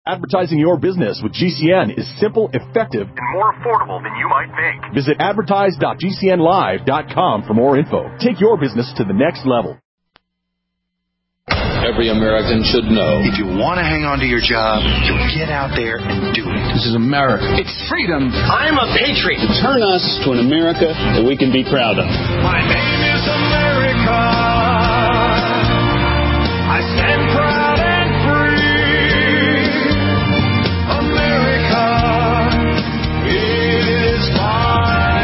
Advertising your business with GCN is simple, effective, and more affordable than you might think. Visit advertise.gcnlive.com for more info. Take your business to the next level. Every American should know. If you want to hang on to your job, you get out there and do it. This is America. It's freedom. I'm a patriot. Turn us to an America that we can be proud of. My name is America. I stand proud and free. America is my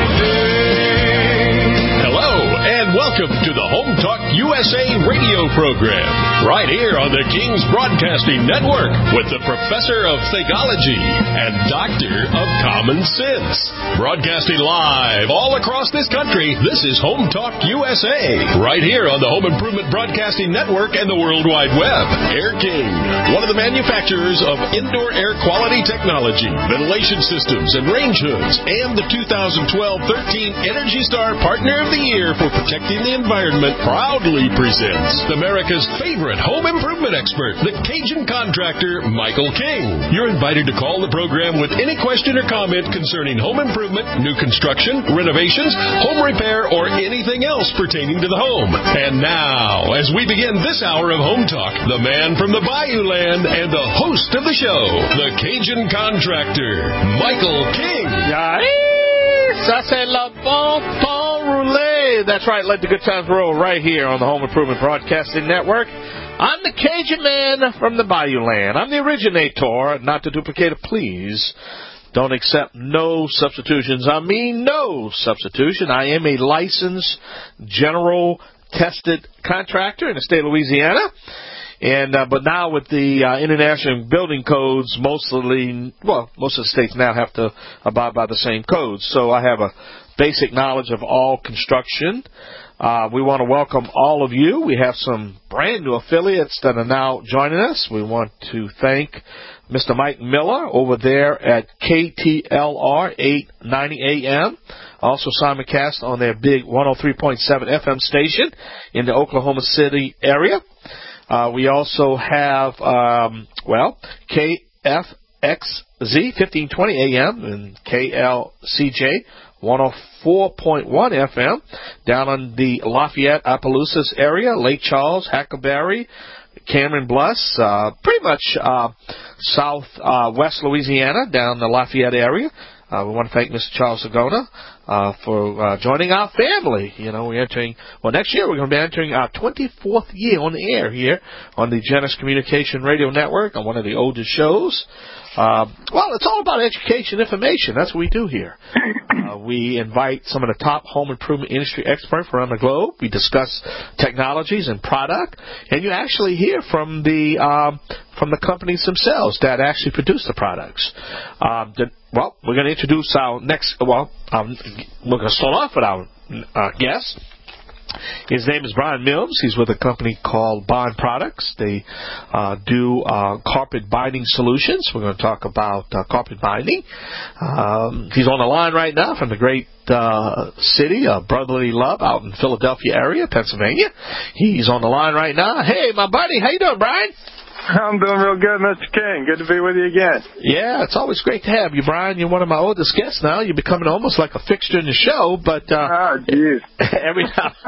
day. Hello, and welcome to the Home Talk USA radio program, right here on the King's Broadcasting Network with the Professor of Thegology and Doctor of Common Sense. Broadcasting live all across this country, this is Home Talk USA, right here on the Home Improvement Broadcasting Network and the World Wide Web. Air King, one of the manufacturers of indoor air quality technology, ventilation systems, and range hoods, and the 2012-13 Energy Star Partner of the Year for protecting the environment, proudly presents America's favorite home improvement expert, the Cajun contractor, Michael King. You're invited to call the program with any question or comment concerning home improvement, new construction, renovations, home repair, or anything else pertaining to the home. And now, as we begin this hour of Home Talk, the man from the Bayou Land and the host of the show, the Cajun contractor, Michael King. Ça c'est le bon temps roulé. That's right, let the good times roll right here on the Home Improvement Broadcasting Network. I'm the Cajun man from the Bayou Land. I'm the originator, not the duplicator, please. Don't accept no substitutions. I mean no substitution. I am a licensed general tested contractor in the state of Louisiana. And but now with the international building codes, most of the states now have to abide by the same codes. So I have a basic knowledge of all construction. We want to welcome all of you. We have some brand new affiliates that are now joining us. We want to thank Mr. Mike Miller over there at KTLR 890 AM. Also simulcast on their big 103.7 FM station in the Oklahoma City area. We also have, KFXZ 1520 AM and KLCJ 104.1 FM down on the Lafayette, Opelousas area, Lake Charles, Hackleberry, Cameron Bluffs, pretty much southwest Louisiana, down the Lafayette area. We want to thank Mr. Charles Sagona for joining our family. You know, next year we're going to be entering our 24th year on the air here on the Genesis Communication Radio Network on one of the oldest shows. It's all about education, information. That's what we do here. We invite some of the top home improvement industry experts around the globe. We discuss technologies and product, and you actually hear from the companies themselves that actually produce the products. We're going to introduce our next. We're going to start off with our guest. His name is Brian Mills. He's with a company called Bond Products. They do carpet binding solutions. We're going to talk about carpet binding. He's on the line right now from the great city of brotherly love out in Philadelphia area, Pennsylvania. He's on the line right now. Hey, my buddy. How you doing, Brian? I'm doing real good, Mr. King. Good to be with you again. Yeah, it's always great to have you, Brian. You're one of my oldest guests now. You're becoming almost like a fixture in the show, but every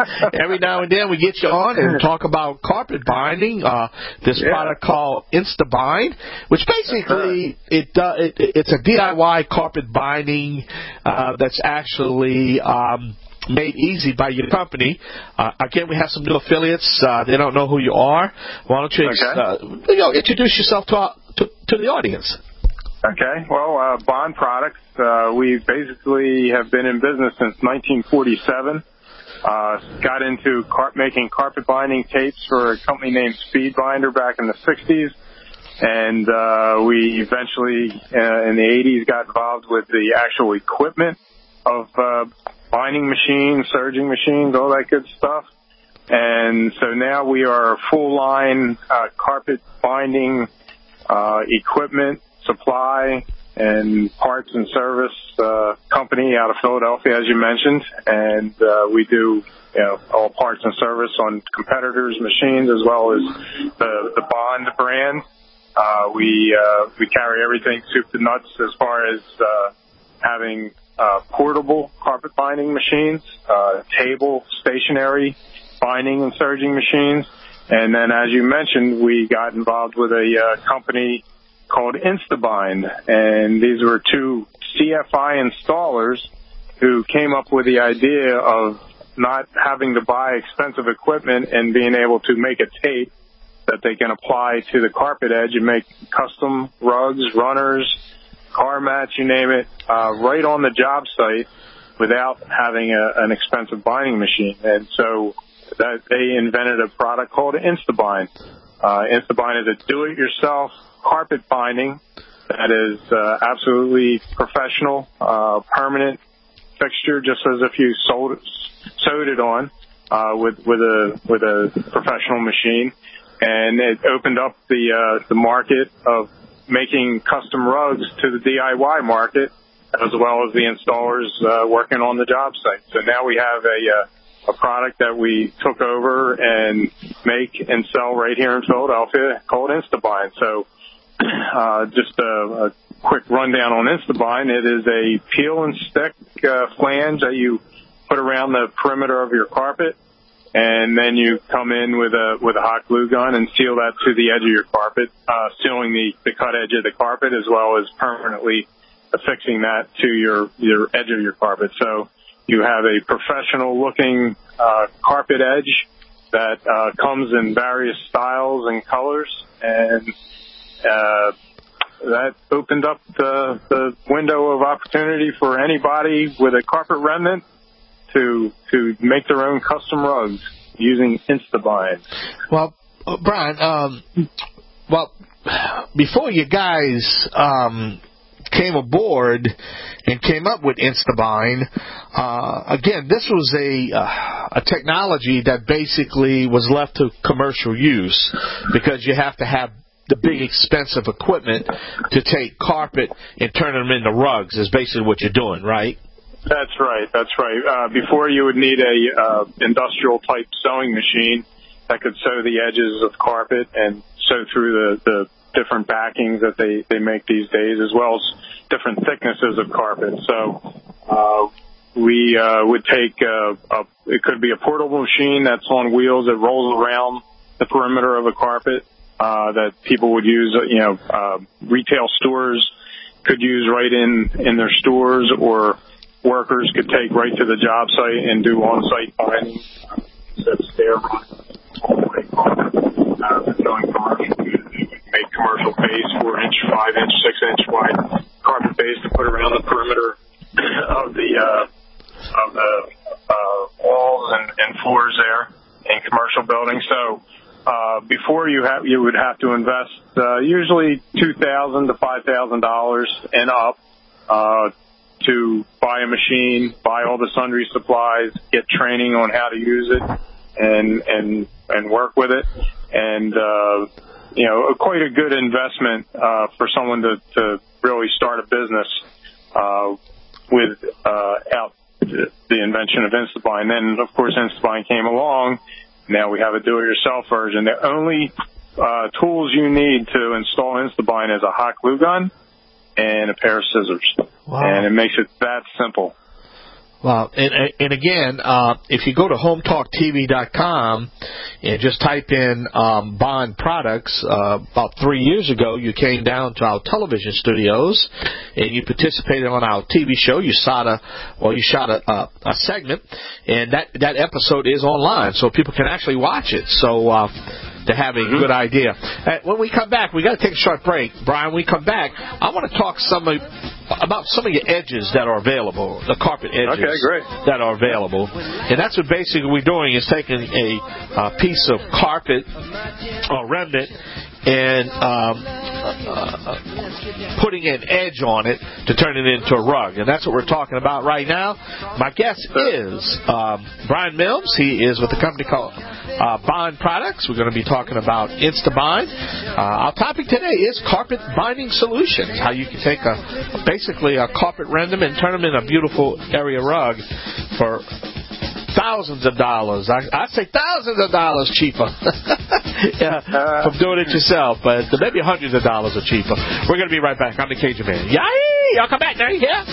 now and then we get you on and talk about carpet binding, this product called InstaBind, which basically it's a DIY carpet binding that's actually made easy by your company. Again, we have some new affiliates. They don't know who you are. Why don't you introduce yourself to the audience? Okay. Well, Bond Products, we basically have been in business since 1947. Got into making carpet binding tapes for a company named Speedbinder back in the 60s. And we eventually, in the 80s, got involved with the actual equipment of binding machines, serging machines, all that good stuff. And so now we are a full-line carpet binding equipment, supply, and parts and service company out of Philadelphia, as you mentioned. And we do all parts and service on competitors' machines as well as the Bond brand. We carry everything soup to nuts as far as having portable carpet binding machines, table, stationary binding and serging machines. And then, as you mentioned, we got involved with a company called Instabind. And these were two CFI installers who came up with the idea of not having to buy expensive equipment and being able to make a tape that they can apply to the carpet edge and make custom rugs, runners, car mats, you name it, right on the job site without having an expensive binding machine. And so that they invented a product called Instabind. Instabind is a do-it-yourself carpet binding that is absolutely professional, permanent fixture, just as if you sewed it on with a professional machine. And it opened up the market of making custom rugs to the DIY market, as well as the installers working on the job site. So now we have a product that we took over and make and sell right here in Philadelphia called Instabind. So just a quick rundown on Instabind. It is a peel and stick flange that you put around the perimeter of your carpet, and then you come in with a hot glue gun and seal that to the edge of your carpet, sealing the cut edge of the carpet, as well as permanently affixing that to your edge of your carpet. So you have a professional-looking carpet edge that comes in various styles and colors, and that opened up the window of opportunity for anybody with a carpet remnant to make their own custom rugs using Instabind. Well, Brian, before you guys came aboard and came up with Instabind, again, this was a technology that basically was left to commercial use, because you have to have the big expensive equipment to take carpet and turn them into rugs is basically what you're doing, right? That's right. Before, you would need a industrial type sewing machine that could sew the edges of carpet and sew through the different backings that they make these days, as well as different thicknesses of carpet. So we would take it could be a portable machine that's on wheels that rolls around the perimeter of a carpet that people would use. Retail stores could use right in their stores, or workers could take right to the job site and do on-site binding. Instead of stair selling commercial, make commercial base, 4-inch, 5-inch, 6-inch wide carpet base to put around the perimeter of the walls and floors there in commercial buildings. So before you would have to invest usually $2,000 to $5,000 and up to buy a machine, buy all the sundry supplies, get training on how to use it, and work with it. And quite a good investment for someone to really start a business without the invention of Instabind. Then, of course, Instabind came along. Now we have a do-it-yourself version. The only tools you need to install Instabind is a hot glue gun and a pair of scissors. Wow. And it makes it that simple. Wow. And again, if you go to HomeTalkTV.com and just type in Bond products, about 3 years ago, you came down to our television studios and you participated on our TV show. You shot a segment, and that episode is online, so people can actually watch it. So to have a good idea. When we come back, we got to take a short break. Brian, when we come back, I want to talk about some of your edges that are available, the carpet edges that are available. And that's what basically we're doing, is taking a piece of carpet or remnant and putting an edge on it to turn it into a rug. And that's what we're talking about right now. My guest is Brian Mills. He is with a company called Bond Products. We're going to be talking about Instabind. Our topic today is carpet binding solutions, how you can take basically a carpet remnant and turn them into a beautiful area rug for thousands of dollars. I'd say thousands of dollars cheaper. from doing it yourself, but maybe hundreds of dollars are cheaper. We're going to be right back. I'm the Cajun Man. Yay! Y'all come back now. You hear?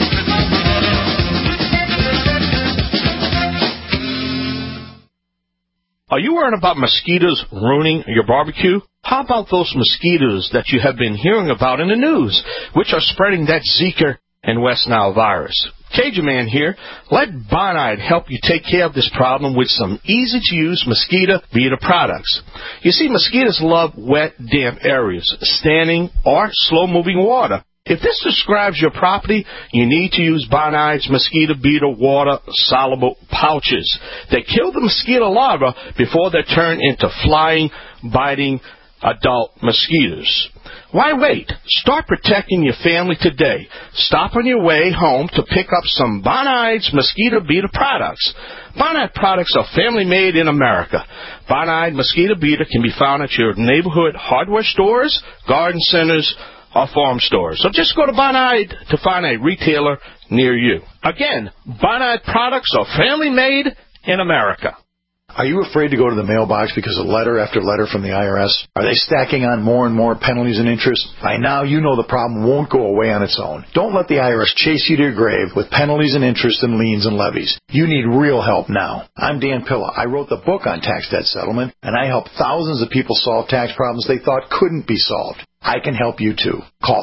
Are you worried about mosquitoes ruining your barbecue? How about those mosquitoes that you have been hearing about in the news, which are spreading that Zika and West Nile virus? Cajun Man here. Let Bonide help you take care of this problem with some easy-to-use mosquito beater products. You see, mosquitoes love wet, damp areas, standing or slow-moving water. If this describes your property, you need to use Bonide's mosquito beater water soluble pouches. They kill the mosquito larvae before they turn into flying, biting adult mosquitoes. Why wait? Start protecting your family today. Stop on your way home to pick up some Bonide's mosquito beater products. Bonide products are family-made in America. Bonide mosquito beater can be found at your neighborhood hardware stores, garden centers, or farm stores. So just go to Bonide to find a retailer near you. Again, Bonide products are family-made in America. Are you afraid to go to the mailbox because of letter after letter from the IRS? Are they stacking on more and more penalties and interest? By now, you know the problem won't go away on its own. Don't let the IRS chase you to your grave with penalties and interest and liens and levies. You need real help now. I'm Dan Pilla. I wrote the book on tax debt settlement, and I helped thousands of people solve tax problems they thought couldn't be solved. I can help you too. Call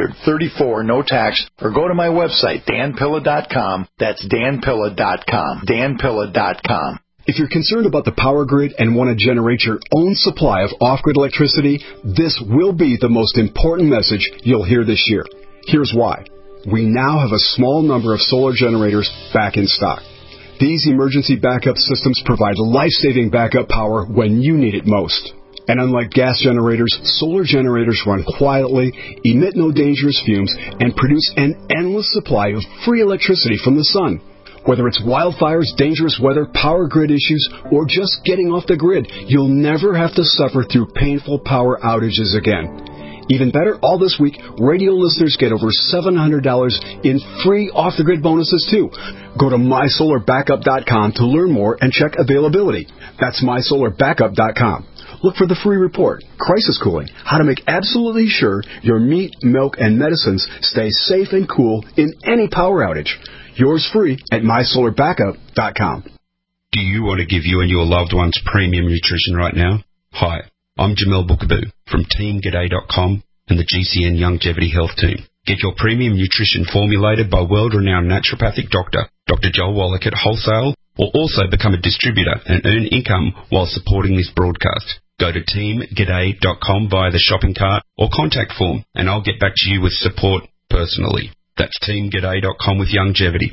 800-34-NO-TAX or go to my website, danpilla.com. That's danpilla.com. danpilla.com. If you're concerned about the power grid and want to generate your own supply of off-grid electricity, this will be the most important message you'll hear this year. Here's why. We now have a small number of solar generators back in stock. These emergency backup systems provide life-saving backup power when you need it most. And unlike gas generators, solar generators run quietly, emit no dangerous fumes, and produce an endless supply of free electricity from the sun. Whether it's wildfires, dangerous weather, power grid issues, or just getting off the grid, you'll never have to suffer through painful power outages again. Even better, all this week, radio listeners get over $700 in free off-the-grid bonuses, too. Go to mysolarbackup.com to learn more and check availability. That's mysolarbackup.com. Look for the free report, Crisis Cooling, how to make absolutely sure your meat, milk, and medicines stay safe and cool in any power outage. Yours free at mysolarbackup.com. Do you want to give you and your loved ones premium nutrition right now? Hi, I'm Jamel Bookaboo from TeamGaday.com and the GCN Longevity Health Team. Get your premium nutrition formulated by world-renowned naturopathic doctor, Dr. Joel Wallach at Wholesale, or also become a distributor and earn income while supporting this broadcast. Go to TeamGaday.com via the shopping cart or contact form, and I'll get back to you with support personally. That's TeamGaday.com with longevity.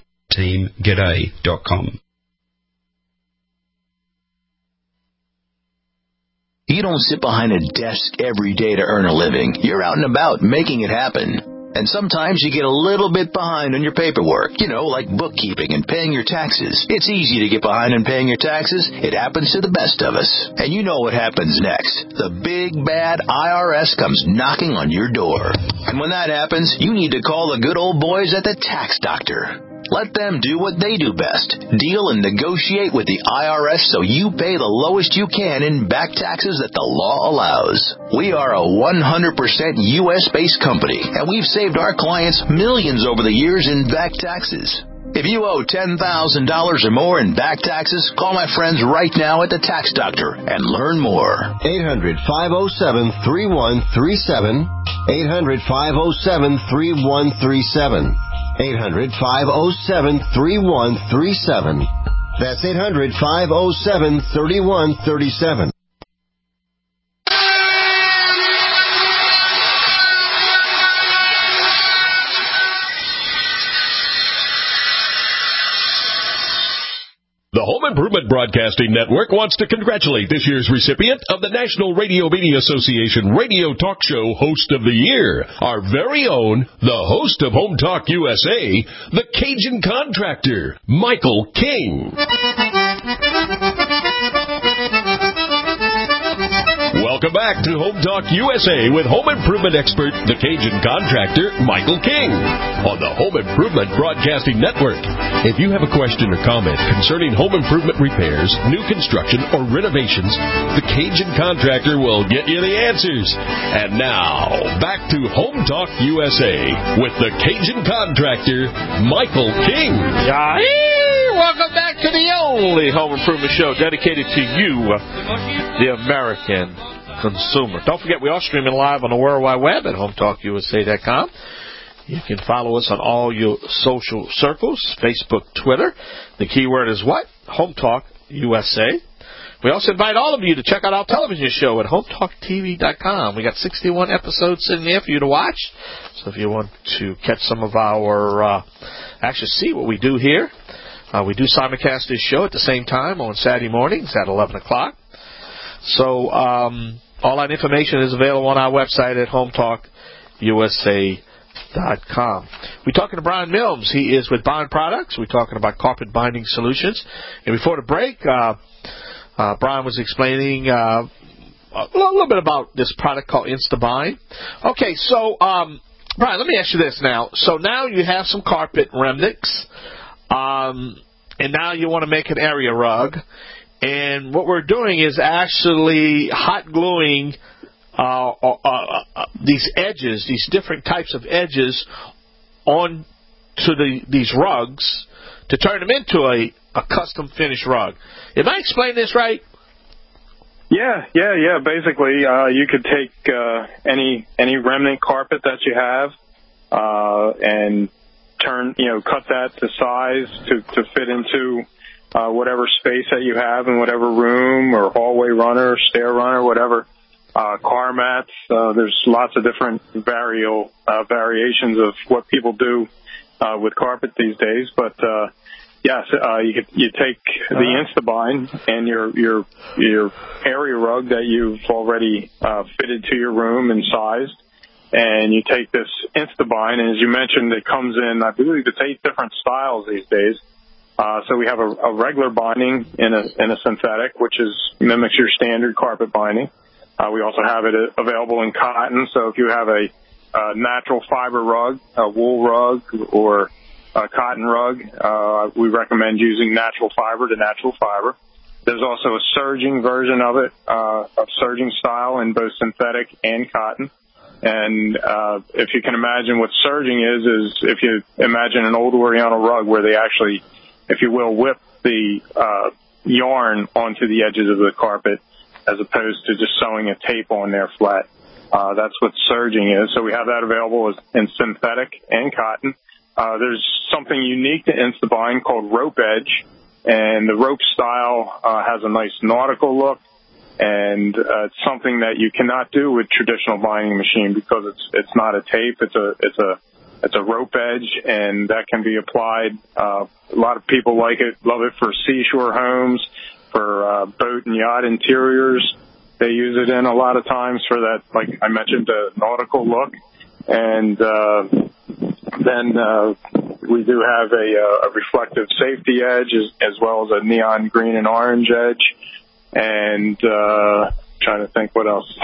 TeamGaday.com. You don't sit behind a desk every day to earn a living. You're out and about making it happen. And sometimes you get a little bit behind on your paperwork, like bookkeeping and paying your taxes. It's easy to get behind on paying your taxes. It happens to the best of us. And you know what happens next. The big, bad IRS comes knocking on your door. And when that happens, you need to call the good old boys at the Tax Doctor. Let them do what they do best. Deal and negotiate with the IRS so you pay the lowest you can in back taxes that the law allows. We are a 100% U.S.-based company, and we've saved our clients millions over the years in back taxes. If you owe $10,000 or more in back taxes, call my friends right now at the Tax Doctor and learn more. 800-507-3137. 800-507-3137. 800-507-3137. That's 800-507-3137. The Home Improvement Broadcasting Network wants to congratulate this year's recipient of the National Radio Media Association Radio Talk Show Host of the Year, our very own, the host of Home Talk USA, the Cajun Contractor, Michael King. Welcome back to Home Talk USA with home improvement expert, the Cajun contractor, Michael King, on the Home Improvement Broadcasting Network. If you have a question or comment concerning home improvement repairs, new construction, or renovations, the Cajun contractor will get you the answers. And now, back to Home Talk USA with the Cajun contractor, Michael King. Welcome back to the only home improvement show dedicated to you, the American consumer. Don't forget, we are streaming live on the World Wide Web at HomeTalkUSA.com. You can follow us on all your social circles, Facebook, Twitter. The keyword is what? Home Talk USA. We also invite all of you to check out our television show at HomeTalkTV.com. We got 61 episodes sitting there for you to watch. So if you want to catch some of our, actually see what we do here, we do simulcast this show at the same time on Saturday mornings at 11 o'clock. So all that information is available on our website at HomeTalkUSA.com. We're talking to Brian Mills. He is with Bond Products. We're talking about carpet binding solutions. And before the break, Brian was explaining a little bit about this product called InstaBind. Okay, so Brian, let me ask you this now. So now you have some carpet remnants. And now you want to make an area rug. And what we're doing is actually hot gluing these edges, these different types of edges, onto these rugs to turn them into a custom finished rug. Am I explaining this right? Yeah. Basically, you could take any remnant carpet that you have and cut that to size to fit into whatever space that you have in whatever room or hallway runner, stair runner, whatever. Car mats. There's lots of different variations of what people do with carpet these days. But yes, you take the InstaBind and your area rug that you've already fitted to your room and sized. And you take this InstaBind, and as you mentioned, it comes in, I believe it's 8 different styles these days. So we have a regular binding in a synthetic, which mimics your standard carpet binding. We also have it available in cotton. So if you have a natural fiber rug, a wool rug, or a cotton rug, we recommend using natural fiber to natural fiber. There's also a serging version of it, a serging style in both synthetic and cotton. And if you can imagine what serging is if you imagine an old Oriental rug where they actually, if you will, whip the yarn onto the edges of the carpet as opposed to just sewing a tape on there flat. That's what serging is. So we have that available in synthetic and cotton. There's something unique to InstaBind called rope edge, and the rope style has a nice nautical look. And it's something that you cannot do with traditional binding machine because it's not a tape. It's a rope edge, and that can be applied. A lot of people love it for seashore homes, for boat and yacht interiors. They use it in a lot of times for that, like I mentioned, the nautical look. And then we do have a reflective safety edge as well as a neon green and orange edge. And trying to think what else.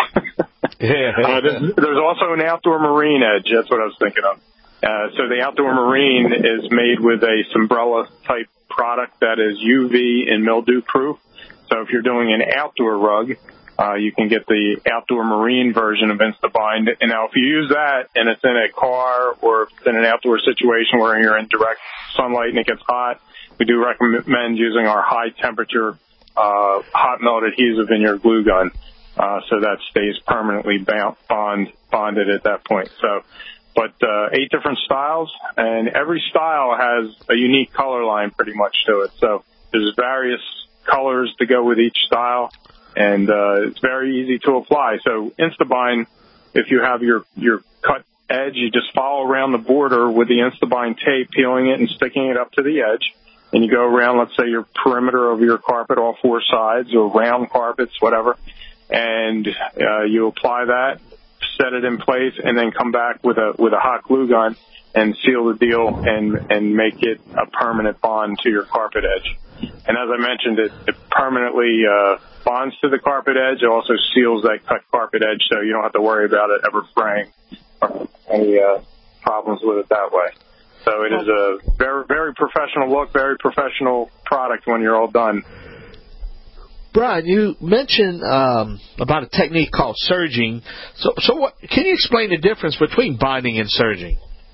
There's also an outdoor marine edge. That's what I was thinking of. So the outdoor marine is made with a Sombrella type product that is UV and mildew proof. So if you're doing an outdoor rug, you can get the outdoor marine version of InstaBind. And now if you use that and it's in a car or it's in an outdoor situation where you're in direct sunlight and it gets hot, we do recommend using our high temperature hot melt adhesive in your glue gun, so that stays permanently bonded at that point. So, but 8 different styles, and every style has a unique color line pretty much to it. So there's various colors to go with each style, and it's very easy to apply. So InstaBind, if you have your cut edge, you just follow around the border with the InstaBind tape, peeling it and sticking it up to the edge. And you go around, let's say, your perimeter of your carpet, all 4 sides, or round carpets, whatever, and you apply that, set it in place, and then come back with a hot glue gun and seal the deal and make it a permanent bond to your carpet edge. And as I mentioned, it permanently bonds to the carpet edge. It also seals that cut carpet edge, so you don't have to worry about it ever fraying or any problems with it that way. So it is a very, very professional look, very professional product when you're all done. Brian, you mentioned about a technique called surging. So what, can you explain the difference between binding and surging?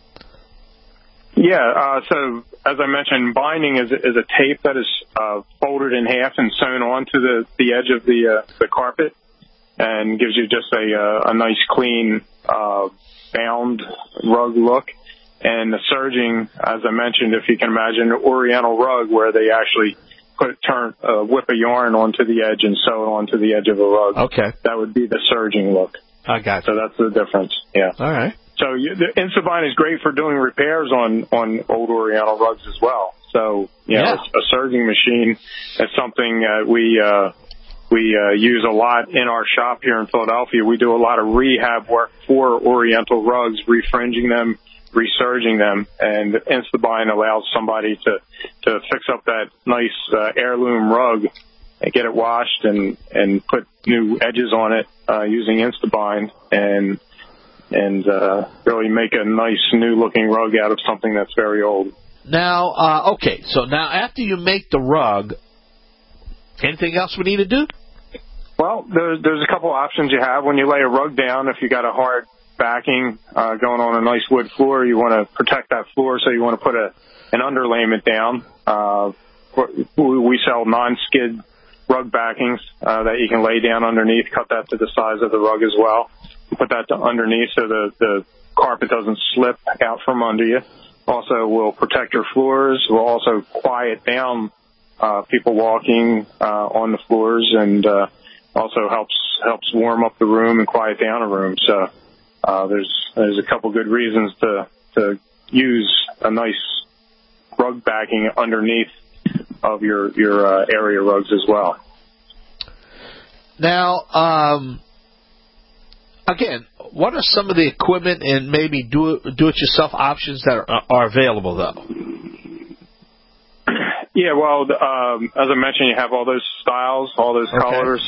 Yeah, so as I mentioned, binding is a tape that is folded in half and sewn onto the edge of the carpet, and gives you just a nice, clean, bound rug look. And the surging, as I mentioned, if you can imagine an Oriental rug where they actually whip a yarn onto the edge and sew it onto the edge of a rug. Okay. That would be the surging look. I got you. So that's the difference, yeah. All right. So the Instabind is great for doing repairs on old Oriental rugs as well. So, a surging machine is something we use a lot in our shop here in Philadelphia. We do a lot of rehab work for Oriental rugs, refringing them, resurging them, and Instabind allows somebody to fix up that nice heirloom rug and get it washed and put new edges on it using Instabind and really make a nice new looking rug out of something that's very old. Now, okay, so now after you make the rug, anything else we need to do? Well, there's a couple options you have when you lay a rug down. If you got a hard backing going on a nice wood floor, you want to protect that floor, so you want to put an underlayment down. We sell non-skid rug backings that you can lay down underneath, cut that to the size of the rug as well. Put that underneath so the carpet doesn't slip out from under you. Also will protect your floors. Will also quiet down people walking on the floors, and also helps warm up the room and quiet down a room. So there's a couple good reasons to use a nice rug backing underneath of your area rugs as well. Now, again, what are some of the equipment and maybe do-it-yourself options that are available, though? Yeah, well, as I mentioned, you have all those styles, all those colors.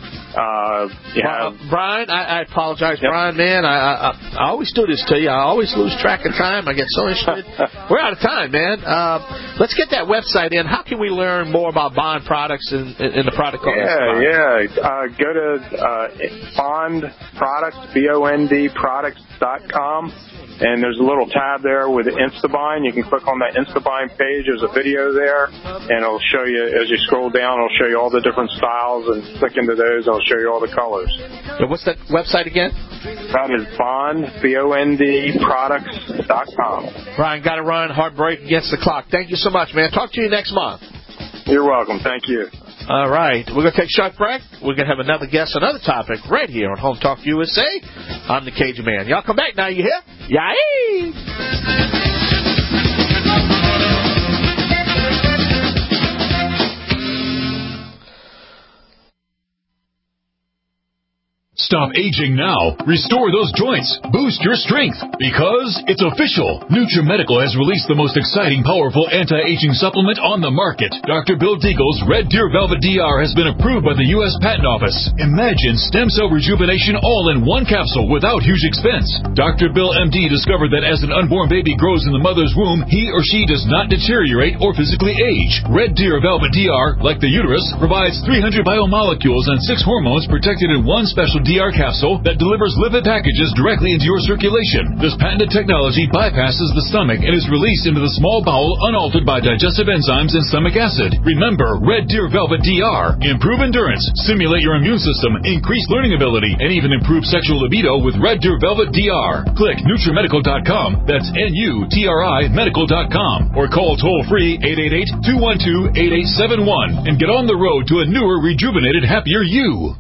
Brian, I apologize, Brian, man. I always do this to you. I always lose track of time. I get so interested. We're out of time, man. Let's get that website in. How can we learn more about Bond products and the product called Instabind? Go to Bond Products, BOND Products.com. And there's a little tab there with Instabind. You can click on that Instabind page. There's a video there, and it'll show you, as you scroll down, it'll show you all the different styles, and click into those, it'll show you all the colors. So what's that website again? That is Bond, BOND Products.com. Brian, got to run. Hard break against the clock. Thank you so much, man. Talk to you next month. You're welcome. Thank you. All right. We're going to take a short break. We're going to have another guest, another topic right here on Home Talk USA. I'm the Cajun Man. Y'all come back now. You hear? Yay! Stop aging now. Restore those joints. Boost your strength. Because it's official. NutriMedical has released the most exciting, powerful anti-aging supplement on the market. Dr. Bill Deagle's Red Deer Velvet DR has been approved by the U.S. Patent Office. Imagine stem cell rejuvenation all in one capsule without huge expense. Dr. Bill MD discovered that as an unborn baby grows in the mother's womb, he or she does not deteriorate or physically age. Red Deer Velvet DR, like the uterus, provides 300 biomolecules and 6 hormones protected in one special DR capsule that delivers lipid packages directly into your circulation. This patented technology bypasses the stomach and is released into the small bowel unaltered by digestive enzymes and stomach acid. Remember, Red Deer Velvet DR. Improve endurance, stimulate your immune system, increase learning ability, and even improve sexual libido with Red Deer Velvet DR. Click NutriMedical.com. That's NUTRI Medical.com. Or call toll-free 888-212-8871 and get on the road to a newer, rejuvenated, happier you.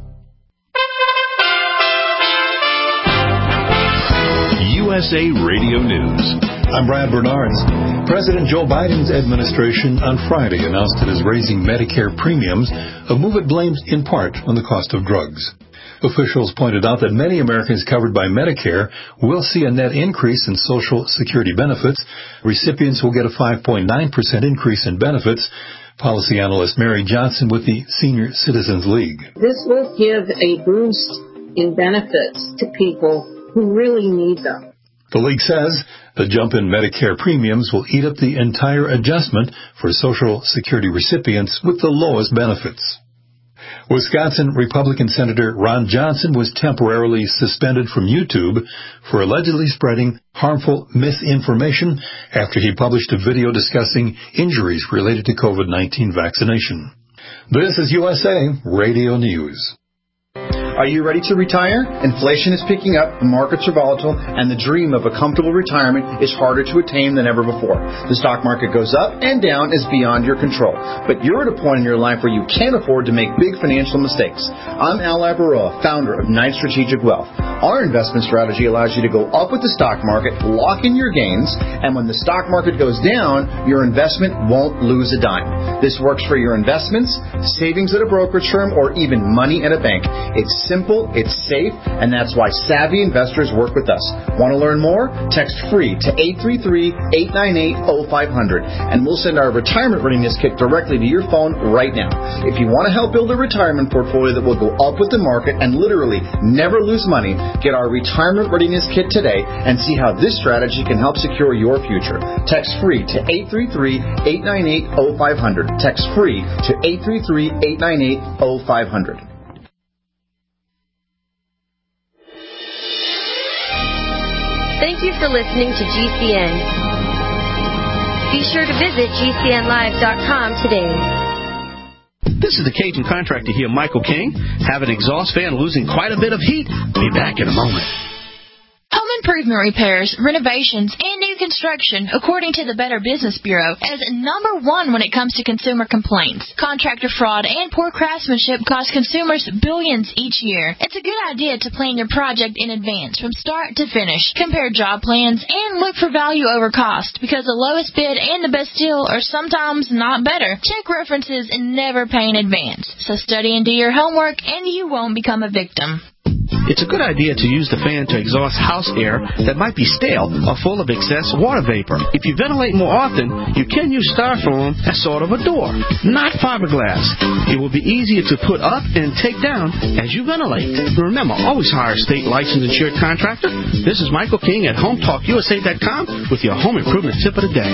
USA Radio News. I'm Brad Bernards. President Joe Biden's administration on Friday announced it is raising Medicare premiums, a move it blames in part on the cost of drugs. Officials pointed out that many Americans covered by Medicare will see a net increase in Social Security benefits. Recipients will get a 5.9% increase in benefits. Policy analyst Mary Johnson with the Senior Citizens League. This will give a boost in benefits to people who really need them. The League says the jump in Medicare premiums will eat up the entire adjustment for Social Security recipients with the lowest benefits. Wisconsin Republican Senator Ron Johnson was temporarily suspended from YouTube for allegedly spreading harmful misinformation after he published a video discussing injuries related to COVID-19 vaccination. This is USA Radio News. Are you ready to retire? Inflation is picking up, the markets are volatile, and the dream of a comfortable retirement is harder to attain than ever before. The stock market goes up and down is beyond your control. But you're at a point in your life where you can't afford to make big financial mistakes. I'm Al Labaroa, founder of Knight Strategic Wealth. Our investment strategy allows you to go up with the stock market, lock in your gains, and when the stock market goes down, your investment won't lose a dime. This works for your investments, savings at a brokerage firm, or even money at a bank. It's simple, it's safe, and that's why savvy investors work with us. Want to learn more? Text FREE to 833-898-0500, and we'll send our retirement readiness kit directly to your phone right now. If you want to help build a retirement portfolio that will go up with the market and literally never lose money, get our retirement readiness kit today and see how this strategy can help secure your future. Text FREE to 833-898-0500. Text FREE to 833-898-0500. Thank you for listening to GCN. Be sure to visit GCNlive.com today. This is the Cajun contractor here, Michael King. Have an exhaust fan losing quite a bit of heat? Be back in a moment. Home improvement repairs, renovations, and new construction, according to the Better Business Bureau, is number one when it comes to consumer complaints. Contractor fraud and poor craftsmanship cost consumers billions each year. It's a good idea to plan your project in advance from start to finish. Compare job plans and look for value over cost, because the lowest bid and the best deal are sometimes not better. Check references and never pay in advance. So study and do your homework, and you won't become a victim. It's a good idea to use the fan to exhaust house air that might be stale or full of excess water vapor. If you ventilate more often, you can use styrofoam as sort of a door, not fiberglass. It will be easier to put up and take down as you ventilate. Remember, always hire a state licensed insured contractor. This is Michael King at HomeTalkUSA.com with your home improvement tip of the day.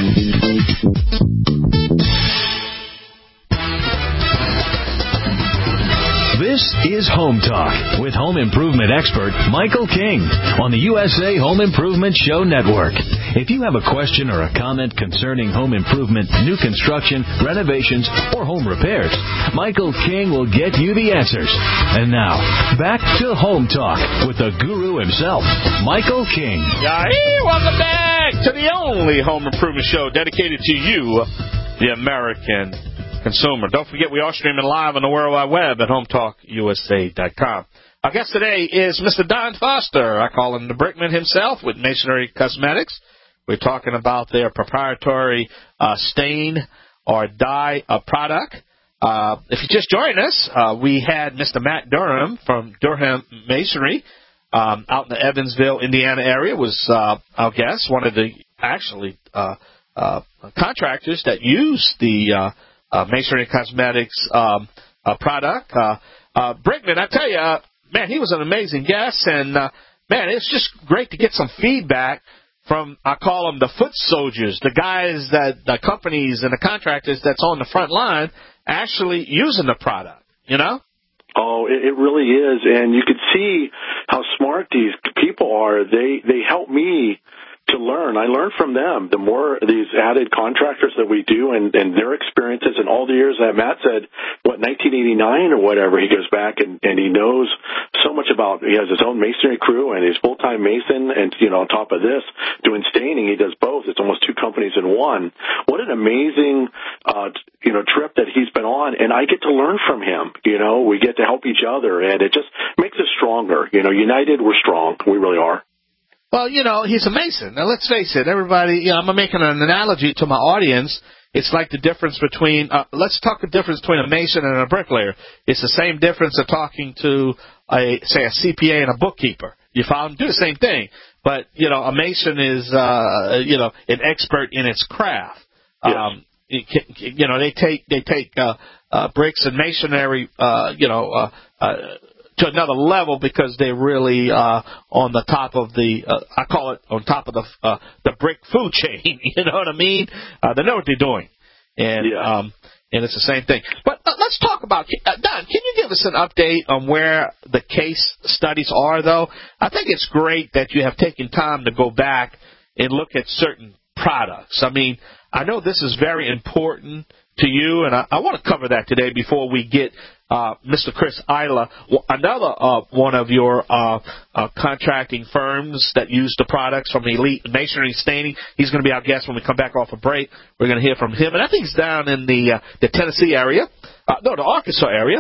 This is Home Talk with home improvement expert Michael King on the USA Home Improvement Show Network. If you have a question or a comment concerning home improvement, new construction, renovations, or home repairs, Michael King will get you the answers. And now, back to Home Talk with the guru himself, Michael King. Welcome back to the only home improvement show dedicated to you, the American consumer. Don't forget, we are streaming live on the World Wide Web at HomeTalkUSA.com. Our guest today is Mr. Don Foster. I call him the Brickman himself with Masonry Cosmetics. We're talking about their proprietary stain or dye product. If you just joined us, we had Mr. Matt Durham from Durham Masonry out in the Evansville, Indiana area was our guest, one of the actually contractors that use the Masonry Cosmetics product. Brickman, I tell you, man, he was an amazing guest, and, man, it's just great to get some feedback from, I call them the foot soldiers, the guys that, the companies and the contractors that's on the front line actually using the product, you know? Oh, it really is, and you could see how smart these people are. They help me to learn. I learn from them. The more these added contractors that we do and their experiences and all the years that Matt said, 1989 or whatever, he goes back and he knows so much about, he has his own masonry crew and he's full-time mason and, on top of this, doing staining, he does both. It's almost two companies in one. What an amazing, trip that he's been on, and I get to learn from him. We get to help each other, and it just makes us stronger. United, we're strong. We really are. Well, he's a mason. Now, let's face it, everybody, I'm making an analogy to my audience. It's like the difference between, let's talk the difference between a mason and a bricklayer. It's the same difference of talking to, a CPA and a bookkeeper. You follow them? Do the same thing. But, a mason is, an expert in its craft. Yes. they take bricks and masonry, to another level because they're really on the top of the I call it on top of the brick food chain. You know what I mean? They know what they're doing, and it's the same thing. But let's talk about Don. Can you give us an update on where the case studies are, though? I think it's great that you have taken time to go back and look at certain products. I mean, I know this is very important to you, and I want to cover that today before we get Mr. Chris Isla, another one of your contracting firms that use the products from Elite Masonry Staining. He's going to be our guest when we come back off a break. We're going to hear from him, and I think he's down in the Tennessee area, the Arkansas area.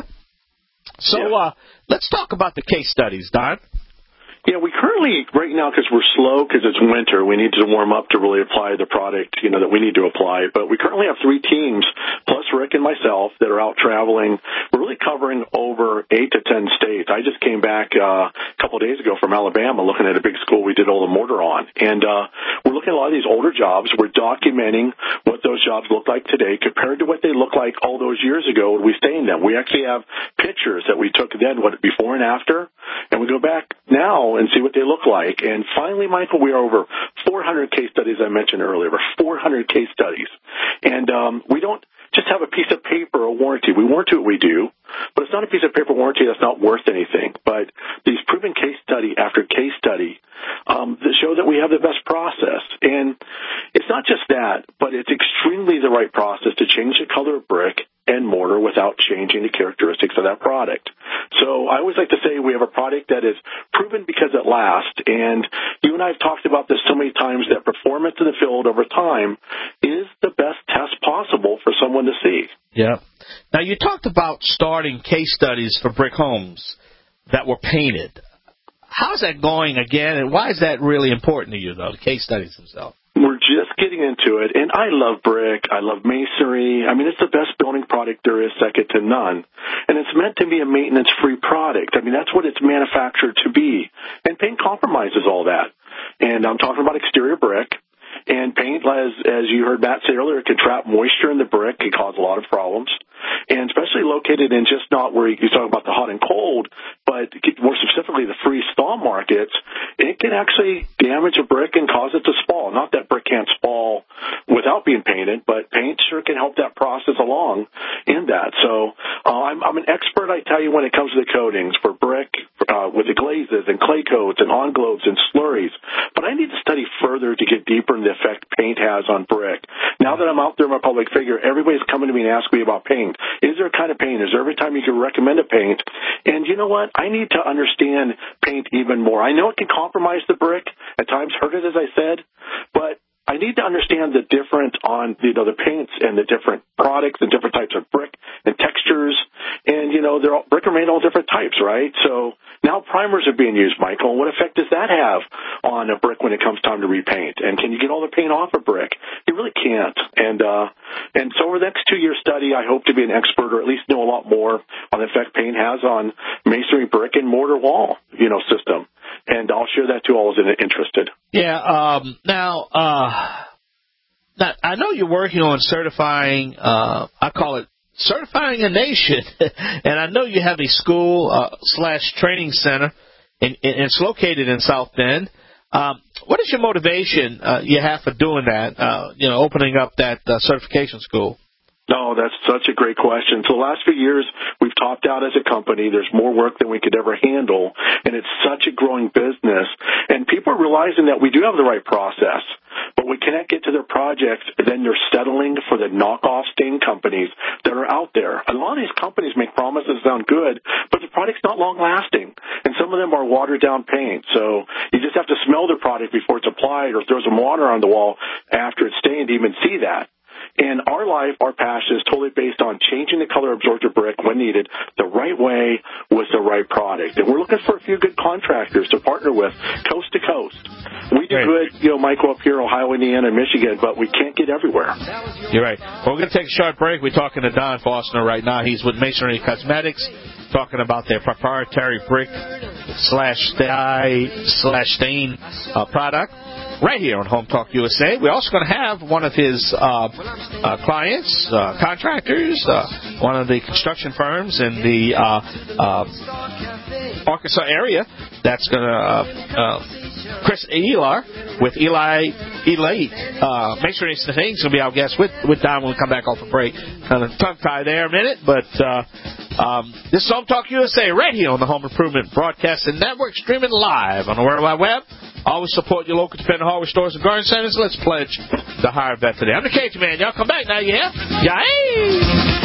So let's talk about the case studies, Don. Yeah, we currently, right now, because we're slow, because it's winter, we need to warm up to really apply the product, that we need to apply. But we currently have 3 teams, plus Rick and myself, that are out traveling. We're really covering over 8 to 10 states. I just came back a couple of days ago from Alabama looking at a big school we did all the mortar on. And we're looking at a lot of these older jobs. We're documenting what those jobs look like today compared to what they looked like all those years ago when we stained them. We actually have pictures that we took then, before and after, and we go back now and see what they look like. And finally, Michael, we are over 400 case studies I mentioned earlier, over 400 case studies. And we don't just have a piece of paper or warranty. We warranty what we do, but it's not a piece of paper warranty that's not worth anything. But these proven case study after case study that show that we have the best process. And it's not just that, but it's extremely the right process to change the color of brick and mortar without changing the characteristics of that product. So I always like to say we have a product that is proven because it lasts, and you and I have talked about this so many times that performance in the field over time is the best test possible for someone to see. Yeah. Now, you talked about starting case studies for brick homes that were painted. How's that going again, and why is that really important to you, though, the case studies themselves? We're just getting into it, and I love brick. I love masonry. I mean, it's the best building product there is, second to none. And it's meant to be a maintenance-free product. I mean, that's what it's manufactured to be. And paint compromises all that. And I'm talking about exterior brick. And paint, as you heard Matt say earlier, can trap moisture in the brick. It can cause a lot of problems. And especially located in just not where you talk about the hot and cold, but more specifically the freeze-thaw markets, it can actually damage a brick and cause it to spall. Not that brick can't spall without being painted, but paint sure can help that process along in that. So I'm an expert, I tell you, when it comes to the coatings for brick, with the glazes and clay coats and on-globes and slurries. But I need to study further to get deeper in the effect paint has on brick. Now that I'm out there in my public figure, everybody's coming to me and asking me about paint. Is there a kind of paint? Is there every time you can recommend a paint? And you know what? I need to understand paint even more. I know it can compromise the brick, at times hurt it, as I said, but I need to understand the difference on, the paints and the different products and different types of brick and textures. And, brick are made all different types, right? So now primers are being used, Michael. What effect does that have on a brick when it comes time to repaint? And can you get all the paint off a brick? You really can't. And so over the next 2-year study, I hope to be an expert or at least know a lot more on the effect paint has on masonry, brick, and mortar wall, system. And I'll share that to all those interested. Yeah. Now, I know you're working on certifying, I call it certifying a nation. And I know you have a school / training center, and it's located in South Bend. What is your motivation you have for doing that, opening up that certification school? No, that's such a great question. So the last few years, we've topped out as a company. There's more work than we could ever handle, and it's such a growing business. And people are realizing that we do have the right process, but we cannot get to their projects, then they're settling for the knockoff stain companies that are out there. A lot of these companies make promises that sound good, but the product's not long-lasting, and some of them are watered-down paint. So you just have to smell the product before it's applied or throw some water on the wall after it's stained to even see that. And our life, our passion is totally based on changing the color absorptive brick when needed the right way with the right product. And we're looking for a few good contractors to partner with coast to coast. We do good, Michael, up here, Ohio, Indiana, and Michigan, but we can't get everywhere. You're right. Well, we're going to take a short break. We're talking to Don Faulkner right now. He's with Masonry Cosmetics, talking about their proprietary brick / stain product. right here on Home Talk USA. We're also going to have one of his clients, contractors, one of the construction firms in the Arkansas area. That's going to Chris Elar with Elite. Make sure it's the thing. He's going to be our guest with Don when we come back off a break. Kind of tongue tie there a minute, but this is Home Talk USA right here on the Home Improvement Broadcasting Network, streaming live on the World Wide Web. Always support your local independent hardware stores and garden centers. Let's pledge the higher vet today. I'm the Cajun Man. Y'all come back now, you hear? Yay!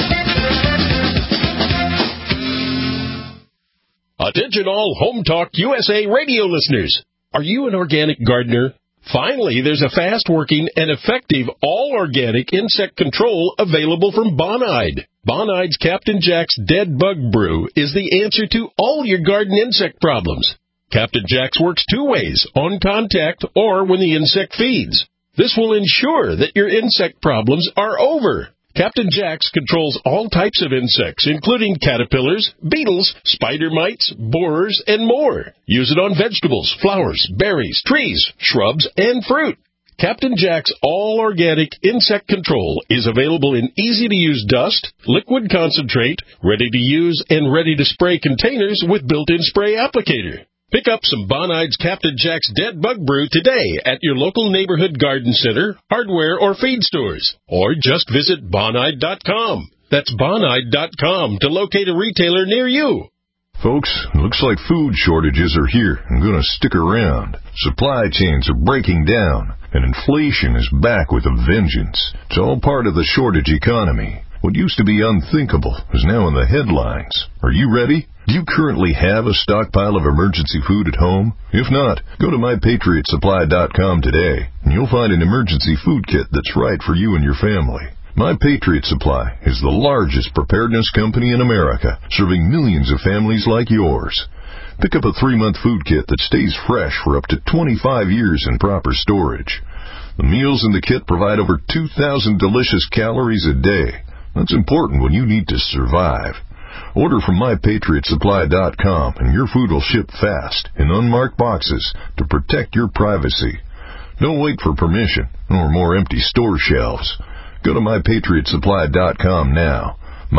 Attention all Home Talk USA radio listeners. Are you an organic gardener? Finally, there's a fast-working and effective all-organic insect control available from Bonide. Bonide's Captain Jack's Dead Bug Brew is the answer to all your garden insect problems. Captain Jack's works two ways, on contact or when the insect feeds. This will ensure that your insect problems are over. Captain Jack's controls all types of insects, including caterpillars, beetles, spider mites, borers, and more. Use it on vegetables, flowers, berries, trees, shrubs, and fruit. Captain Jack's all-organic insect control is available in easy-to-use dust, liquid concentrate, ready-to-use, and ready-to-spray containers with built-in spray applicator. Pick up some Bonide's Captain Jack's Dead Bug Brew today at your local neighborhood garden center, hardware, or feed stores. Or just visit Bonide.com. That's Bonide.com to locate a retailer near you. Folks, looks like food shortages are here and going to stick around. Supply chains are breaking down, and inflation is back with a vengeance. It's all part of the shortage economy. What used to be unthinkable is now in the headlines. Are you ready? Do you currently have a stockpile of emergency food at home? If not, go to MyPatriotSupply.com today, and you'll find an emergency food kit that's right for you and your family. My Patriot Supply is the largest preparedness company in America, serving millions of families like yours. Pick up a 3-month food kit that stays fresh for up to 25 years in proper storage. The meals in the kit provide over 2,000 delicious calories a day. That's important when you need to survive. Order from MyPatriotSupply.com and your food will ship fast in unmarked boxes to protect your privacy. Don't wait for permission or more empty store shelves. Go to MyPatriotSupply.com now.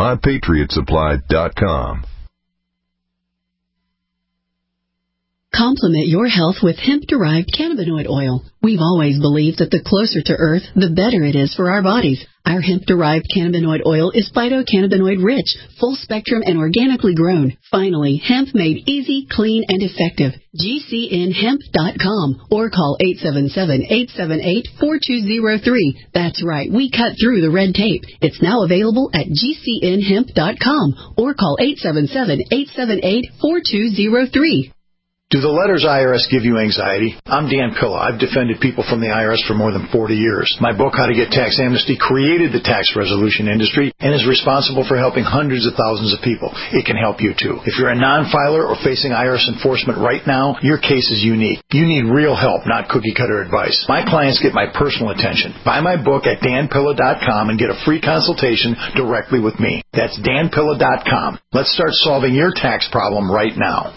MyPatriotSupply.com. Complement your health with hemp-derived cannabinoid oil. We've always believed that the closer to Earth, the better it is for our bodies. Our hemp-derived cannabinoid oil is phytocannabinoid-rich, full-spectrum, and organically grown. Finally, hemp made easy, clean, and effective. GCNHemp.com or call 877-878-4203. That's right, we cut through the red tape. It's now available at GCNHemp.com or call 877-878-4203. Do the letters IRS give you anxiety? I'm Dan Pilla. I've defended people from the IRS for more than 40 years. My book, How to Get Tax Amnesty, created the tax resolution industry and is responsible for helping hundreds of thousands of people. It can help you, too. If you're a non-filer or facing IRS enforcement right now, your case is unique. You need real help, not cookie-cutter advice. My clients get my personal attention. Buy my book at danpilla.com and get a free consultation directly with me. That's danpilla.com. Let's start solving your tax problem right now.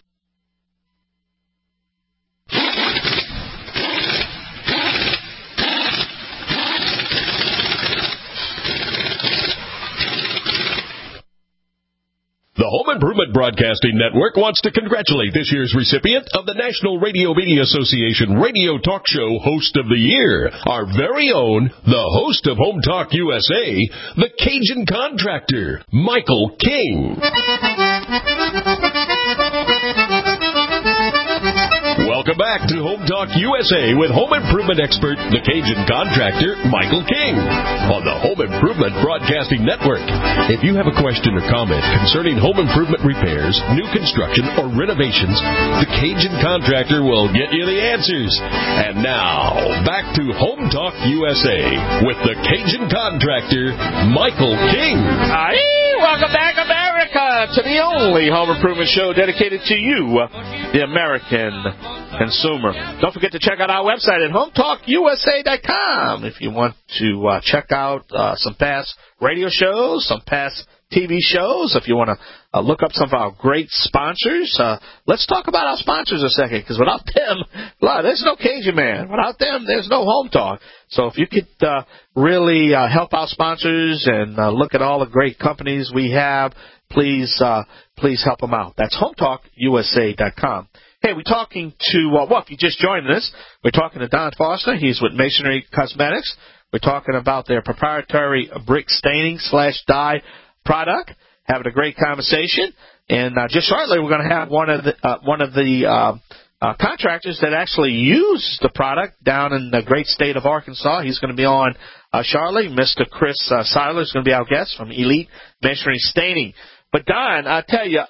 The Home Improvement Broadcasting Network wants to congratulate this year's recipient of the National Radio Media Association Radio Talk Show Host of the Year, our very own, the host of Home Talk USA, the Cajun Contractor, Michael King. Welcome back to Home Talk USA with home improvement expert, the Cajun Contractor, Michael King, on the Home Improvement Broadcasting Network. If you have a question or comment concerning home improvement repairs, new construction, or renovations, the Cajun Contractor will get you the answers. And now, back to Home Talk USA with the Cajun Contractor, Michael King. Welcome back, America, to the only home improvement show dedicated to you, the American consumer. Don't forget to check out our website at HomeTalkUSA.com if you want to check out some past radio shows, some past TV shows, if you want to look up some of our great sponsors, let's talk about our sponsors a second, because without them, there's no Cajun Man. Without them, there's no Home Talk. So if you could really help our sponsors and look at all the great companies we have, please help them out. That's HomeTalkUSA.com. Hey, we're talking to, if you just joined us, we're talking to Don Foster. He's with Masonry Cosmetics. We're talking about their proprietary brick staining / dye product. Having a great conversation. And just shortly, we're going to have one of the contractors that actually use the product down in the great state of Arkansas. He's going to be on shortly. Mr. Chris Seiler is going to be our guest from Elite Masonry Staining. But Don, I tell you,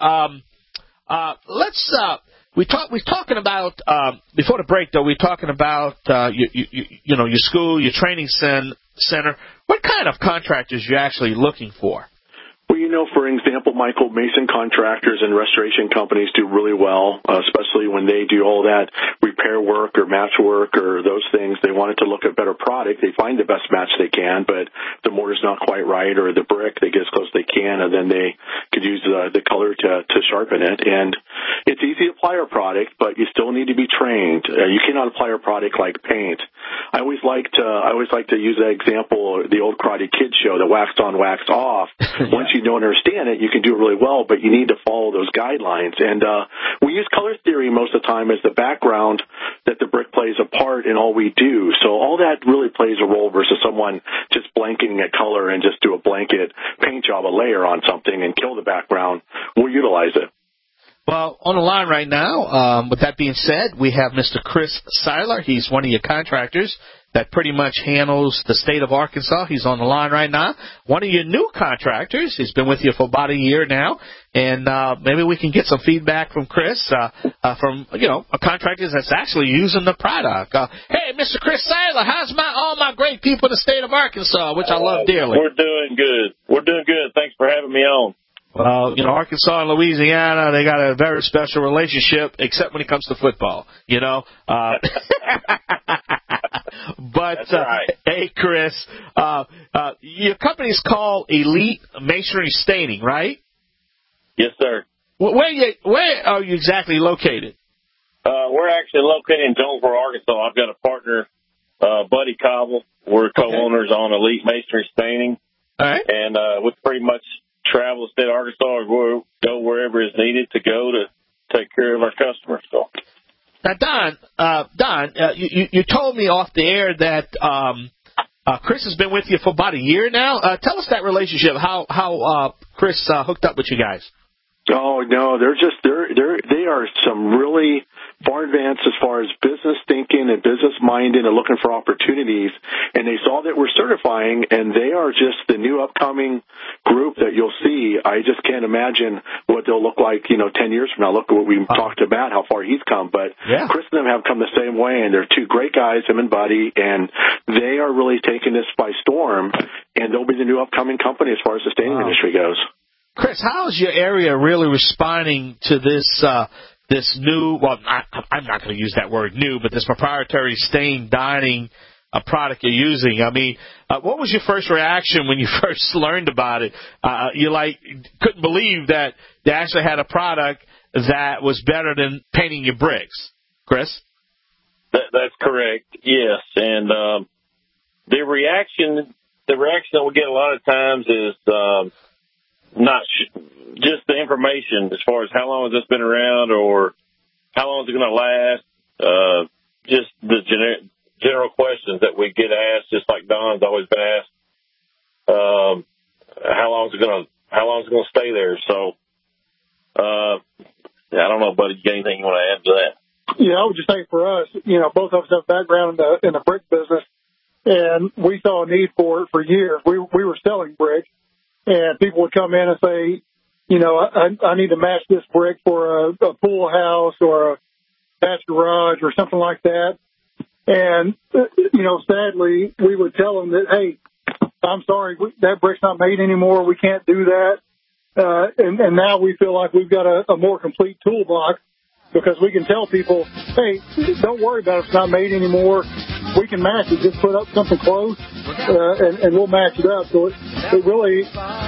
we're talking about before the break, though. We're talking about your school, your training center. What kind of contractors you're actually looking for? Well, for example, Michael, mason contractors and restoration companies do really well, especially when they do all that repair work or match work or those things. They want it to look a better product. They find the best match they can, but the mortar's not quite right or the brick, they get as close as they can, and then they could use the color to sharpen it. And it's easy to apply our product, but you still need to be trained. You cannot apply our product like paint. I always like to use that example, the old Karate Kid show, the waxed on, waxed off. Once you don't understand it, you can do it really well, but you need to follow those guidelines. And we use color theory most of the time as the background that the brick plays a part in all we do. So all that really plays a role versus someone just blanketing a color and just do a blanket paint job, a layer on something and kill the background. We'll utilize it. Well, on the line right now, with that being said, we have Mr. Chris Seiler. He's one of your contractors that pretty much handles the state of Arkansas. He's on the line right now. One of your new contractors. He's been with you for about a year now. And maybe we can get some feedback from Chris, from a contractor that's actually using the product. Hey, Mr. Chris Seiler, how's all my great people in the state of Arkansas, which I love dearly? We're doing good. Thanks for having me on. Well, Arkansas and Louisiana, they got a very special relationship, except when it comes to football, But, that's right. Hey, Chris, your company's called Elite Masonry Staining, right? Yes, sir. Where are you exactly located? We're actually located in Jonesboro, Arkansas. I've got a partner, Buddy Cobble. We're co-owners on Elite Masonry Staining. All right. And we pretty much travel the state of Arkansas or go wherever is needed to go to take care of our customers. So. Now, Don, you told me off the air that Chris has been with you for about a year now. Tell us that relationship. How Chris hooked up with you guys? Oh no, they are some really far advanced as far as business thinking and business minded and looking for opportunities. And they saw that we're certifying, and they are just the new upcoming group that you'll see. I just can't imagine what they'll look like, 10 years from now. Look at what we talked about, how far he's come. But yeah. Chris and them have come the same way, and they're two great guys, him and Buddy, and they are really taking this by storm. And they'll be the new upcoming company as far as the staining industry goes. Chris, how is your area really responding to this new, well, I'm not going to use that word new, but this proprietary stain dyeing product you're using? I mean, what was your first reaction when you first learned about it? You couldn't believe that they actually had a product that was better than painting your bricks. Chris? That's correct, yes. And the reaction that we get a lot of times is not just the information as far as how long has this been around or how long is it going to last. Just the general questions that we get asked, just like Don's always been asked. How long is it going to stay there? So, I don't know, buddy, you got anything you want to add to that? Yeah, I would just say for us, both of us have background in the brick business, and we saw a need for it for years. We were selling brick. And people would come in and say, I need to match this brick for a pool house or a thatched garage or something like that. And, sadly, we would tell them that, hey, I'm sorry, that brick's not made anymore. We can't do that. And now we feel like we've got a more complete toolbox because we can tell people, hey, don't worry about it. It's not made anymore. We can match it. Just put up something close, and we'll match it up. So it really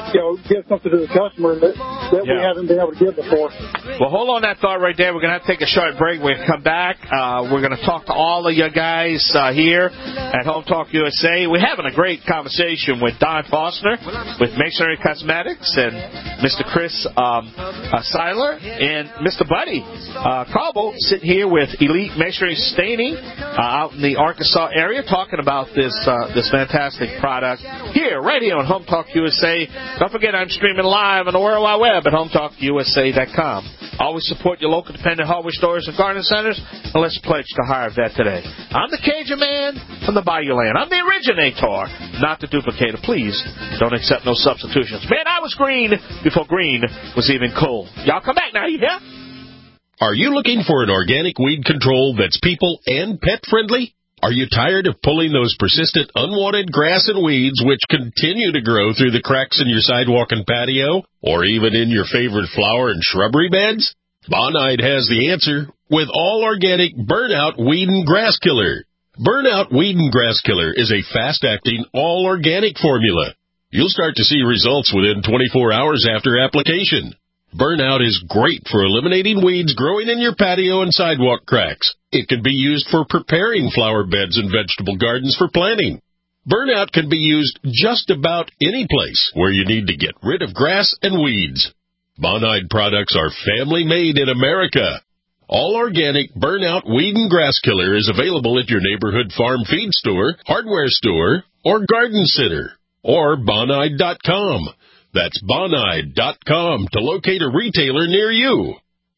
give something to the customer that we haven't been able to give before. Well, hold on that thought right there. We're going to have to take a short break. We're going to come back. We're going to talk to all of you guys here at Home Talk USA. We're having a great conversation with Don Foster with Masonry Cosmetics and Mr. Chris Seiler and Mr. Buddy Carbo sitting here with Elite Masonry Staining out in the Arkansas area talking about this fantastic product right here on Home Talk USA. Don't forget, I'm streaming live on the World Wide Web at HomeTalkUSA.com. Always support your local independent hardware stores and garden centers, and let's pledge to hire a vet today. I'm the Cajun Man from the Bayou Land. I'm the originator, not the duplicator. Please don't accept no substitutions. Man, I was green before green was even cool. Y'all come back now, you hear? Are you looking for an organic weed control that's people and pet friendly? Are you tired of pulling those persistent unwanted grass and weeds which continue to grow through the cracks in your sidewalk and patio, or even in your favorite flower and shrubbery beds? Bonide has the answer with all organic Burnout Weed and Grass Killer. Burnout Weed and Grass Killer is a fast-acting, all-organic formula. You'll start to see results within 24 hours after application. Burnout is great for eliminating weeds growing in your patio and sidewalk cracks. It can be used for preparing flower beds and vegetable gardens for planting. Burnout can be used just about any place where you need to get rid of grass and weeds. Bonide products are family-made in America. All organic Burnout Weed and Grass Killer is available at your neighborhood farm feed store, hardware store, or garden center, or Bonide.com. That's Bonide.com to locate a retailer near you.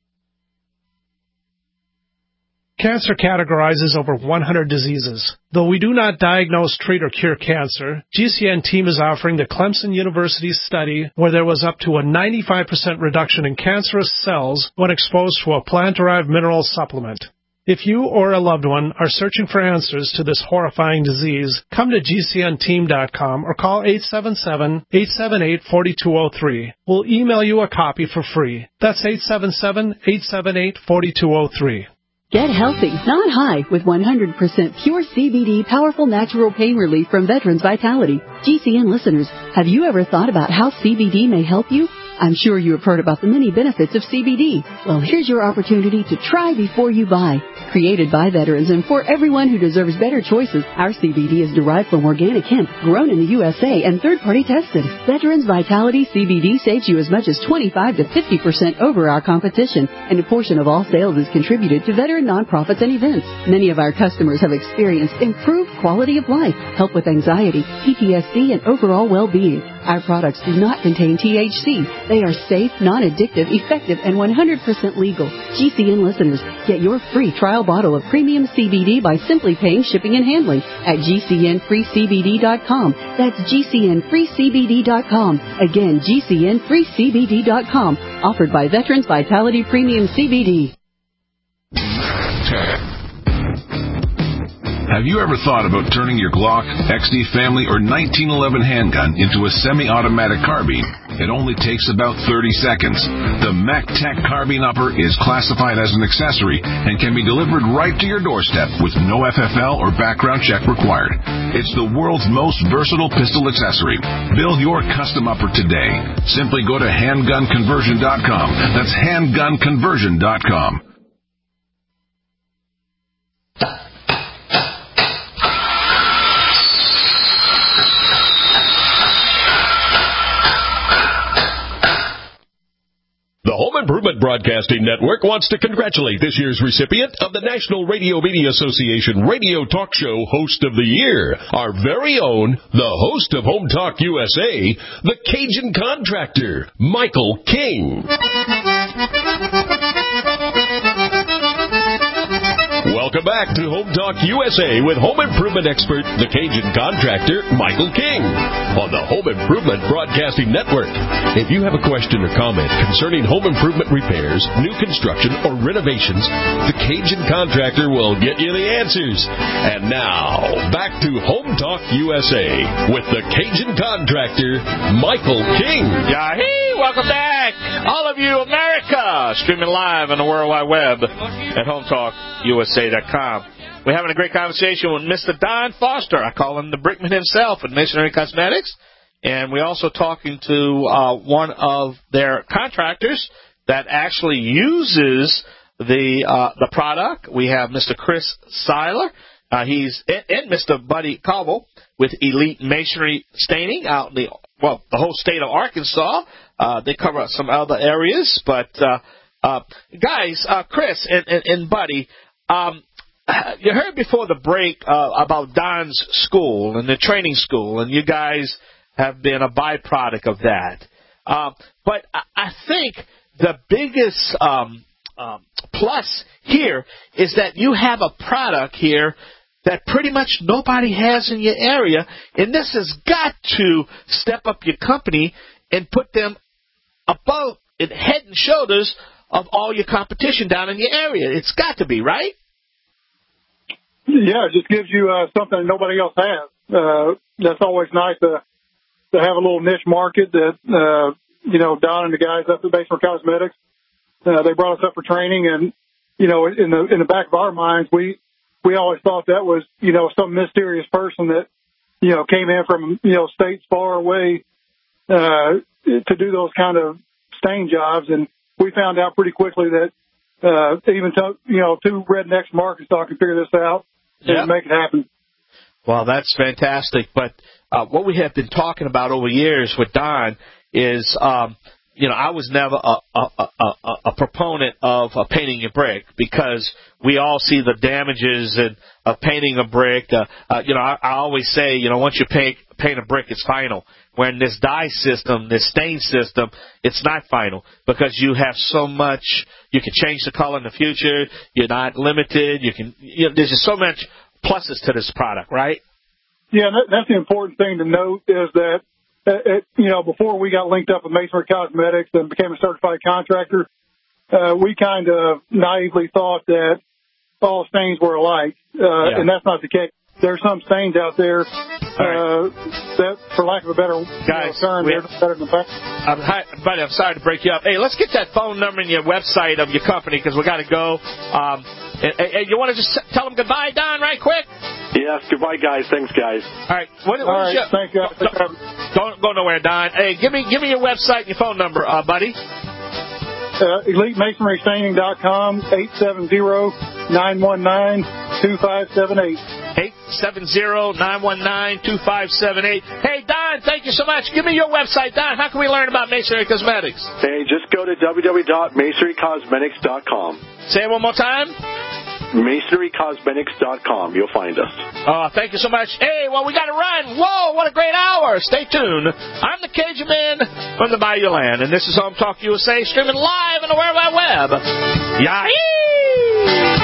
Cancer categorizes over 100 diseases. Though we do not diagnose, treat, or cure cancer, GCN team is offering the Clemson University study where there was up to a 95% reduction in cancerous cells when exposed to a plant-derived mineral supplement. If you or a loved one are searching for answers to this horrifying disease, come to GCNteam.com or call 877-878-4203. We'll email you a copy for free. That's 877-878-4203. Get healthy, not high, with 100% pure CBD powerful natural pain relief from Veterans Vitality. GCN listeners, have you ever thought about how CBD may help you? I'm sure you have heard about the many benefits of CBD. Well, here's your opportunity to try before you buy. Created by veterans and for everyone who deserves better choices, our CBD is derived from organic hemp, grown in the USA and third-party tested. Veterans Vitality CBD saves you as much as 25 to 50% over our competition, and a portion of all sales is contributed to veteran nonprofits and events. Many of our customers have experienced improved quality of life, help with anxiety, PTSD, and overall well-being. Our products do not contain THC. They are safe, non-addictive, effective, and 100% legal. GCN listeners, get your free trial bottle of premium CBD by simply paying shipping and handling at GCNFreeCBD.com. That's GCNFreeCBD.com. Again, GCNFreeCBD.com. Offered by Veterans Vitality Premium CBD. Have you ever thought about turning your Glock, XD Family, or 1911 handgun into a semi-automatic carbine? It only takes about 30 seconds. The MacTech Carbine Upper is classified as an accessory and can be delivered right to your doorstep with no FFL or background check required. It's the world's most versatile pistol accessory. Build your custom upper today. Simply go to handgunconversion.com. That's handgunconversion.com. The Home Improvement Broadcasting Network wants to congratulate this year's recipient of the National Radio Media Association Radio Talk Show Host of the Year, our very own, the host of Home Talk USA, the Cajun Contractor, Michael King. Welcome back to Home Talk USA with home improvement expert, the Cajun Contractor, Michael King, on the Home Improvement Broadcasting Network. If you have a question or comment concerning home improvement repairs, new construction, or renovations, the Cajun Contractor will get you the answers. And now, back to Home Talk USA with the Cajun Contractor, Michael King. Yahee! Welcome back, all of you, America, streaming live on the World Wide Web at HomeTalkUSA.com. We're having a great conversation with Mr. Don Foster. I call him the Brickman himself at Masonry Cosmetics. And we're also talking to one of their contractors that actually uses the product. We have Mr. Chris Seiler. He's and Mr. Buddy Cobble with Elite Masonry Staining out in the whole state of Arkansas. They cover some other areas, but guys, Chris and Buddy, you heard before the break about Don's school and the training school, and you guys have been a byproduct of that. But I think the biggest plus here is that you have a product here that pretty much nobody has in your area, and this has got to step up your company and put them above and head and shoulders of all your competition down in your area. It's got to be, right? Yeah, it just gives you something nobody else has. That's always nice to have a little niche market that, Don and the guys up at Masonry Cosmetics, they brought us up for training, and, in the back of our minds, we always thought that was, some mysterious person that, came in from, states far away, to do those kind of stain jobs. And we found out pretty quickly that, even two rednecks from Arkansas can figure this out and make it happen. Well, that's fantastic. But, what we have been talking about over years with Don is, I was never a proponent of painting a brick because we all see the damages of painting a brick. I always say, once you paint a brick, it's final. When this dye system, this stain system, it's not final because you have so much. You can change the color in the future. You're not limited. There's just so much pluses to this product, right? Yeah, that's the important thing to note is that. Before we got linked up with Masonry Cosmetics and became a certified contractor, we kind of naively thought that all stains were alike, and that's not the case. There's some stains out there that, for lack of a better term, they're better than that. Buddy, I'm sorry to break you up. Hey, let's get that phone number and your website of your company because we got to go. And you want to just tell them goodbye, Don, right quick? Yes, goodbye, guys. Thanks, guys. All right. Thank you. Don't go nowhere, Don. Hey, give me your website and your phone number, buddy. EliteMasonryStaining.com, 870-919-2578. 870-919-2578. Hey, Don, thank you so much. Give me your website, Don. How can we learn about Masonry Cosmetics? Hey, just go to www.MasonryCosmetics.com. Say it one more time. MasonryCosmetics.com. You'll find us. Thank you so much. Hey, well, we got to run. Whoa, what a great hour. Stay tuned. I'm the Cajun Man from the Bayou Land, and this is Home Talk USA, streaming live on the World Wide Web. Yahoo!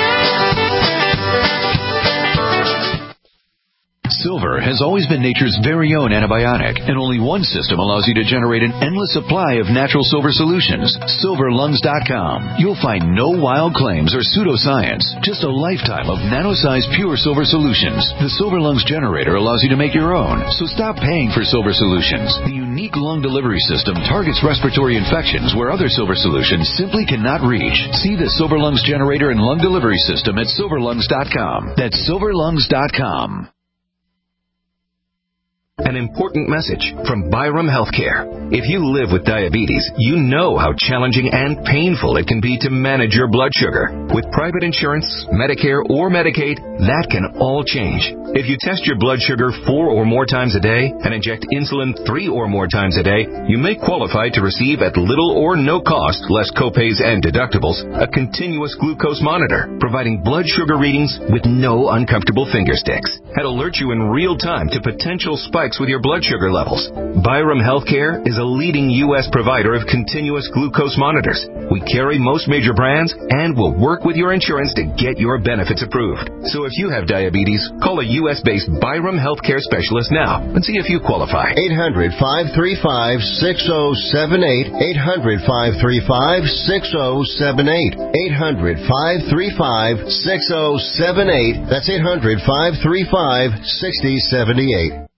Silver has always been nature's very own antibiotic, and only one system allows you to generate an endless supply of natural silver solutions. SilverLungs.com. You'll find no wild claims or pseudoscience, just a lifetime of nano-sized pure silver solutions. The Silver Lungs generator allows you to make your own, so stop paying for silver solutions. The unique lung delivery system targets respiratory infections where other silver solutions simply cannot reach. See the Silver Lungs generator and lung delivery system at SilverLungs.com. That's SilverLungs.com. An important message from Byram Healthcare. If you live with diabetes, you know how challenging and painful it can be to manage your blood sugar. With private insurance, Medicare, or Medicaid, that can all change. If you test your blood sugar 4 or more times a day and inject insulin 3 or more times a day, you may qualify to receive at little or no cost, less copays and deductibles, a continuous glucose monitor, providing blood sugar readings with no uncomfortable finger sticks. That alert you in real time to potential spikes with your blood sugar levels. Byram Healthcare is a leading U.S. provider of continuous glucose monitors. We carry most major brands and will work with your insurance to get your benefits approved. So if you have diabetes, call a U.S.-based Byram Healthcare specialist now and see if you qualify. 800-535-6078. 800-535-6078. 800-535-6078. That's 800-535-6078.